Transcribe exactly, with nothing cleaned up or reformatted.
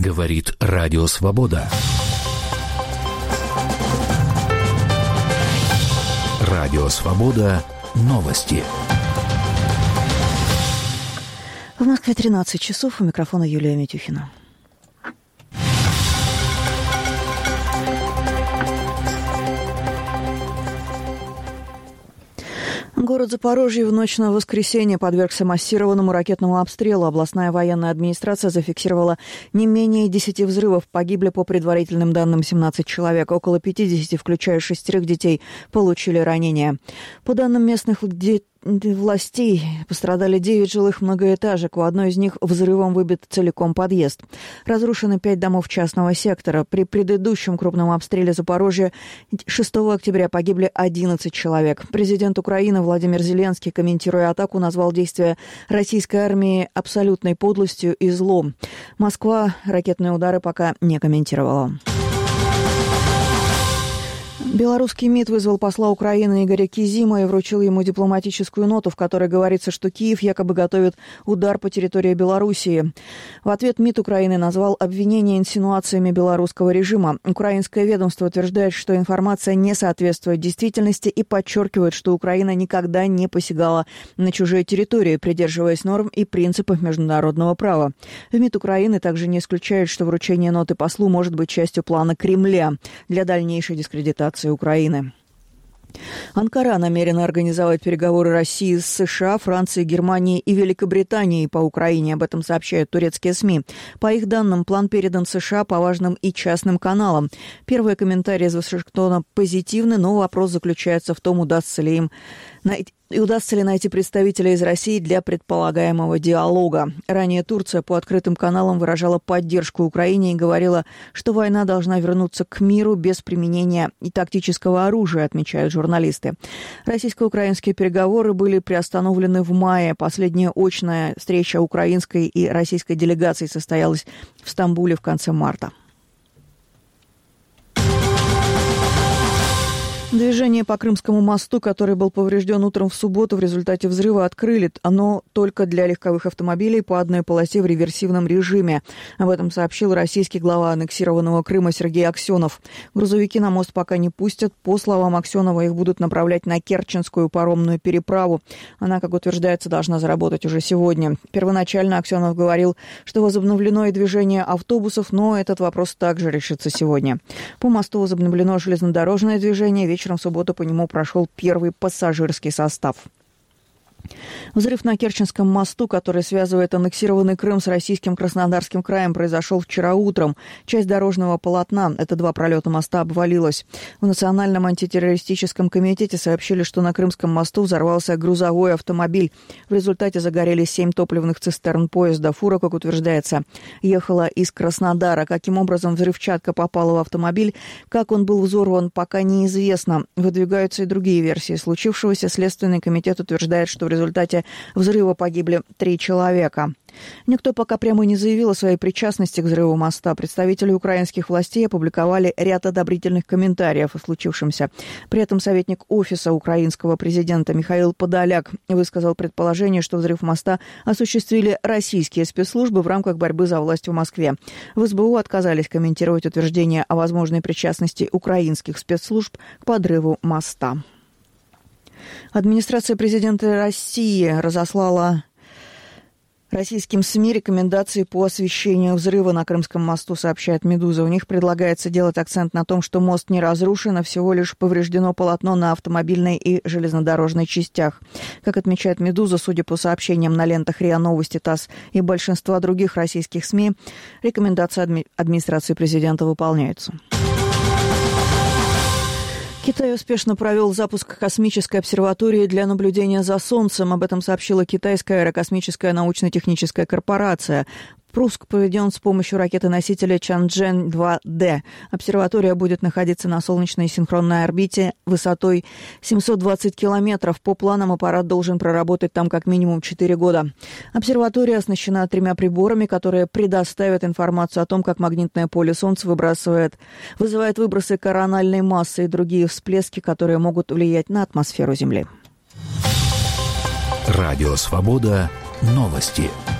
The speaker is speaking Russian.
Говорит Радио Свобода. Радио Свобода. Новости. В Москве тринадцать часов. У микрофона Юлия Митюхина. Город Запорожье в ночь на воскресенье подвергся массированному ракетному обстрелу. Областная военная администрация зафиксировала не менее десяти взрывов. Погибли, по предварительным данным, семнадцать человек. Около пятидесяти, включая шестерых детей, получили ранения. По данным местных детей, властей пострадали девять жилых многоэтажек. У одной из них взрывом выбит целиком подъезд. Разрушены пять домов частного сектора. При предыдущем крупном обстреле Запорожья шестого октября погибли одиннадцать человек. Президент Украины Владимир Зеленский, комментируя атаку, назвал действия российской армии абсолютной подлостью и злом. Москва ракетные удары пока не комментировала. Белорусский МИД вызвал посла Украины Игоря Кизима и вручил ему дипломатическую ноту, в которой говорится, что Киев якобы готовит удар по территории Белоруссии. В ответ МИД Украины назвал обвинения инсинуациями белорусского режима. Украинское ведомство утверждает, что информация не соответствует действительности и подчеркивает, что Украина никогда не посягала на чужие территории, придерживаясь норм и принципов международного права. В МИД Украины также не исключает, что вручение ноты послу может быть частью плана Кремля для дальнейшей дискредитации Украины. Анкара намерена организовать переговоры России с США, Францией, Германией и Великобританией по Украине. Об этом сообщают турецкие СМИ. По их данным, план передан США по важным и частным каналам. Первые комментарии из Вашингтона позитивны, но вопрос заключается в том, удастся ли им найти И удастся ли найти представителя из России для предполагаемого диалога. Ранее Турция по открытым каналам выражала поддержку Украине и говорила, что война должна вернуться к миру без применения и тактического оружия, отмечают журналисты. Российско-украинские переговоры были приостановлены в мае. Последняя очная встреча украинской и российской делегаций состоялась в Стамбуле в конце марта. Движение по Крымскому мосту, который был поврежден утром в субботу в результате взрыва, открыли. Оно только для легковых автомобилей по одной полосе в реверсивном режиме. Об этом сообщил российский глава аннексированного Крыма Сергей Аксенов. Грузовики на мост пока не пустят. По словам Аксенова, их будут направлять на Керченскую паромную переправу. Она, как утверждается, должна заработать уже сегодня. Первоначально Аксенов говорил, что возобновлено и движение автобусов, но этот вопрос также решится сегодня. По мосту возобновлено железнодорожное движение. Вечером в субботу по нему прошел первый пассажирский состав. Взрыв на Керченском мосту, который связывает аннексированный Крым с российским Краснодарским краем, произошел вчера утром. Часть дорожного полотна, это два пролета моста, обвалилась. В Национальном антитеррористическом комитете сообщили, что на Крымском мосту взорвался грузовой автомобиль. В результате загорелись семь топливных цистерн поезда. Фура, как утверждается, ехала из Краснодара. Каким образом взрывчатка попала в автомобиль, как он был взорван, пока неизвестно. Выдвигаются и другие версии случившегося. Следственный комитет утверждает, что в результате взрыва погибли три человека. Никто пока прямо не заявил о своей причастности к взрыву моста. Представители украинских властей опубликовали ряд одобрительных комментариев о случившемся. При этом советник офиса украинского президента Михаил Подоляк высказал предположение, что взрыв моста осуществили российские спецслужбы в рамках борьбы за власть в Москве. В СБУ отказались комментировать утверждение о возможной причастности украинских спецслужб к подрыву моста. Администрация президента России разослала российским СМИ рекомендации по освещению взрыва на Крымском мосту, сообщает «Медуза». У них предлагается делать акцент на том, что мост не разрушен, а всего лишь повреждено полотно на автомобильной и железнодорожной частях. Как отмечает «Медуза», судя по сообщениям на лентах РИА Новости, ТАСС и большинства других российских СМИ, рекомендации адми- администрации президента выполняются. Китай успешно провел запуск космической обсерватории для наблюдения за Солнцем. Об этом сообщила Китайская аэрокосмическая научно-техническая корпорация. Пуск проведен с помощью ракеты-носителя Чанчжэнь два дэ. Обсерватория будет находиться на солнечной синхронной орбите высотой семьсот двадцать километров. По планам аппарат должен проработать там как минимум четыре года. Обсерватория оснащена тремя приборами, которые предоставят информацию о том, как магнитное поле Солнца выбрасывает, вызывает выбросы корональной массы и другие всплески, которые могут влиять на атмосферу Земли. Радио Свобода. Новости.